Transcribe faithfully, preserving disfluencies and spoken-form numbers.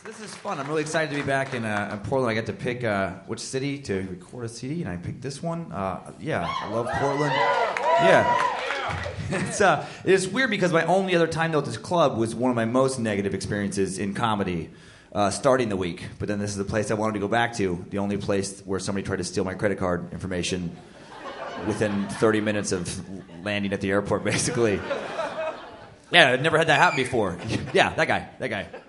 This is fun. I'm really excited to be back in, uh, in Portland. I get to pick uh, which city to record a C D, and I picked this one. Uh, yeah, I love Portland. Yeah. It's, uh, it's weird because my only other time though at this club was one of my most negative experiences in comedy uh, starting the week. But then this is the place I wanted to go back to, the only place where somebody tried to steal my credit card information within thirty minutes of landing at the airport, basically. Yeah, I'd never had that happen before. Yeah, that guy, that guy.